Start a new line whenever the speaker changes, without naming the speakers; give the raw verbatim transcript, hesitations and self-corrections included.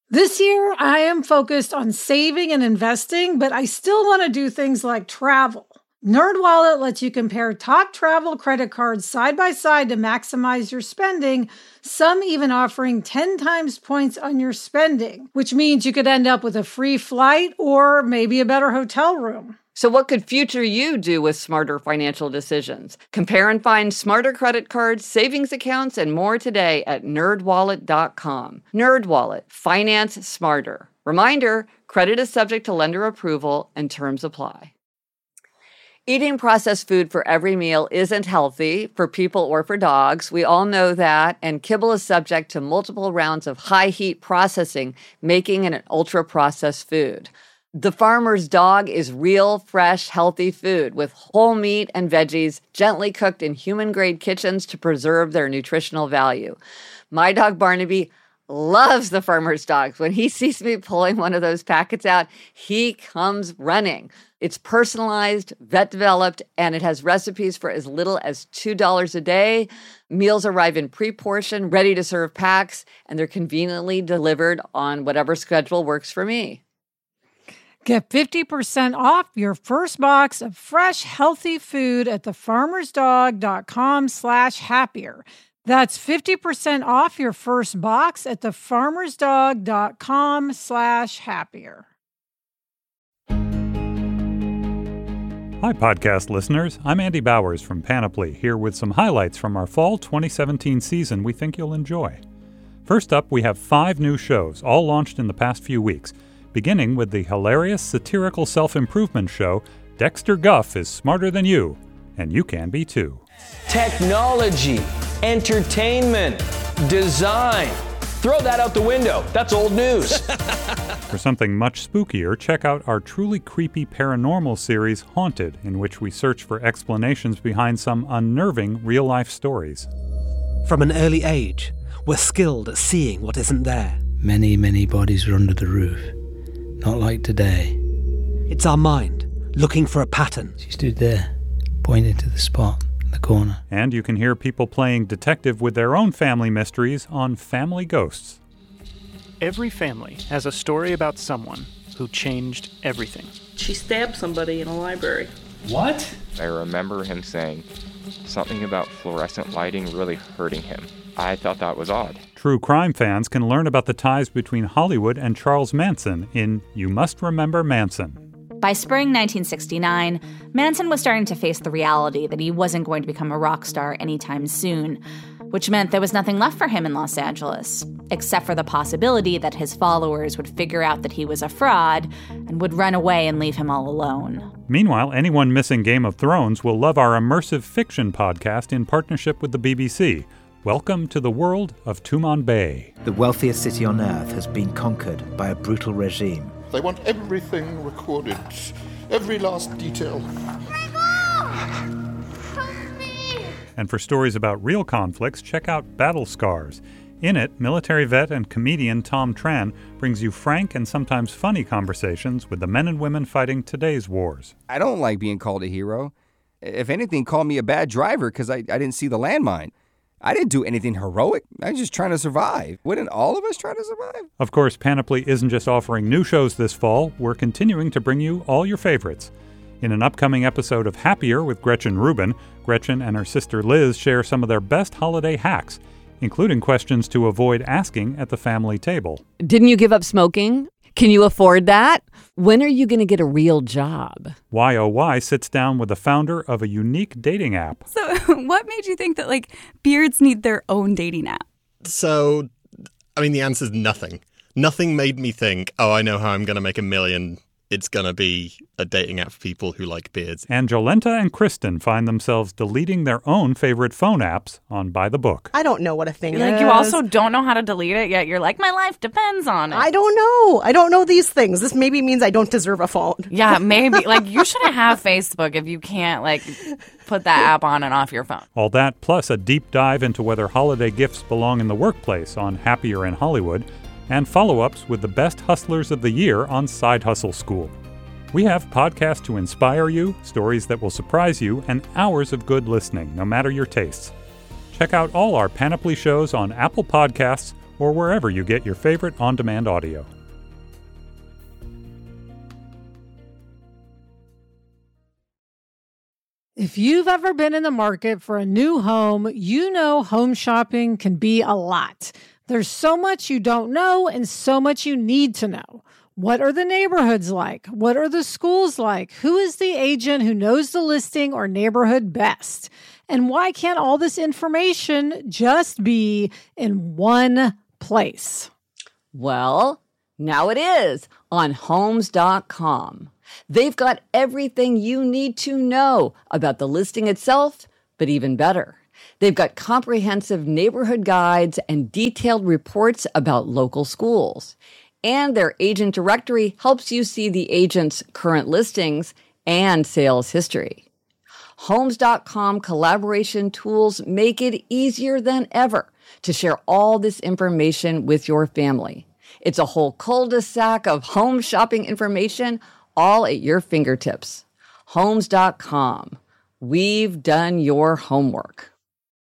This year, I am focused on saving and investing, but I still want to do things like travel. NerdWallet lets you compare top travel credit cards side by side to maximize your spending, some even offering ten times points on your spending, which means you could end up with a free flight or maybe a better hotel room.
So what could future you do with smarter financial decisions? Compare and find smarter credit cards, savings accounts, and more today at nerd wallet dot com. NerdWallet. Finance smarter. Reminder, credit is subject to lender approval and terms apply. Eating processed food for every meal isn't healthy for people or for dogs. We all know that, and kibble is subject to multiple rounds of high-heat processing, making it an ultra-processed food. The Farmer's Dog is real, fresh, healthy food with whole meat and veggies gently cooked in human-grade kitchens to preserve their nutritional value. My dog Barnaby loves the Farmer's Dog. When he sees me pulling one of those packets out, he comes running. It's personalized, vet-developed, and it has recipes for as little as two dollars a day. Meals arrive in pre-portioned, ready-to-serve packs, and they're conveniently delivered on whatever schedule works for me.
Get fifty percent off your first box of fresh, healthy food at thefarmersdog.com slash happier. That's fifty percent off your first box at thefarmersdog.com slash happier.
Hi, podcast listeners. I'm Andy Bowers from Panoply, here with some highlights from our fall twenty seventeen season we think you'll enjoy. First up, we have five new shows, all launched in the past few weeks, beginning with the hilarious satirical self-improvement show, Dexter Guff is Smarter Than You, and you can be too.
Technology, entertainment, design. Throw that out the window. That's old news.
For something much spookier, check out our truly creepy paranormal series, Haunted, in which we search for explanations behind some unnerving real-life stories.
From an early age, we're skilled at seeing what isn't there.
Many, many bodies were under the roof. Not like today.
It's our mind, looking for a pattern.
She stood there, pointing to the spot in the corner.
And you can hear people playing detective with their own family mysteries on Family Ghosts.
Every family has a story about someone who changed everything.
She stabbed somebody in a library.
What?
I remember him saying something about fluorescent lighting really hurting him. I thought that was odd.
True crime fans can learn about the ties between Hollywood and Charles Manson in You Must Remember Manson.
By spring nineteen sixty-nine, Manson was starting to face the reality that he wasn't going to become a rock star anytime soon, which meant there was nothing left for him in Los Angeles, except for the possibility that his followers would figure out that he was a fraud and would run away and leave him all alone.
Meanwhile, anyone missing Game of Thrones will love our immersive fiction podcast in partnership with the B B C. Welcome to the world of Tumanbay.
The wealthiest city on earth has been conquered by a brutal regime.
They want everything recorded, every last detail.
And for stories about real conflicts, check out Battle Scars. In it, military vet and comedian Tom Tran brings you frank and sometimes funny conversations with the men and women fighting today's wars.
I don't like being called a hero. If anything, call me a bad driver because I, I didn't see the landmine. I didn't do anything heroic. I was just trying to survive. Wouldn't all of us try to survive?
Of course, Panoply isn't just offering new shows this fall. We're continuing to bring you all your favorites. In an upcoming episode of Happier with Gretchen Rubin, Gretchen and her sister Liz share some of their best holiday hacks, including questions to avoid asking at the family table.
Didn't you give up smoking? Can you afford that? When are you going to get a real job?
Y O Y sits down with the founder of a unique dating app.
So what made you think that, like, beards need their own dating app?
So, I mean, the answer's nothing. Nothing made me think, oh, I know how I'm going to make a million. It's going to be a dating app for people who like beards.
And Jolenta and Kristen find themselves deleting their own favorite phone apps on By the Book.
I don't know what a thing
like,
is.
You also don't know how to delete it, yet you're like, my life depends on it.
I don't know. I don't know these things. This maybe means I don't deserve a phone.
Yeah, maybe. Like, you shouldn't have Facebook if you can't, like, put that app on and off your phone.
All that, plus a deep dive into whether holiday gifts belong in the workplace on Happier in Hollywood, and follow-ups with the best hustlers of the year on Side Hustle School. We have podcasts to inspire you, stories that will surprise you, and hours of good listening, no matter your tastes. Check out all our Panoply shows on Apple Podcasts or wherever you get your favorite on-demand audio.
If you've ever been in the market for a new home, you know home shopping can be a lot. There's so much you don't know and so much you need to know. What are the neighborhoods like? What are the schools like? Who is the agent who knows the listing or neighborhood best? And why can't all this information just be in one place?
Well, now it is on Homes dot com. They've got everything you need to know about the listing itself, but even better, they've got comprehensive neighborhood guides and detailed reports about local schools. And their agent directory helps you see the agent's current listings and sales history. Homes dot com collaboration tools make it easier than ever to share all this information with your family. It's a whole cul-de-sac of home shopping information all at your fingertips. Homes dot com. We've done your homework.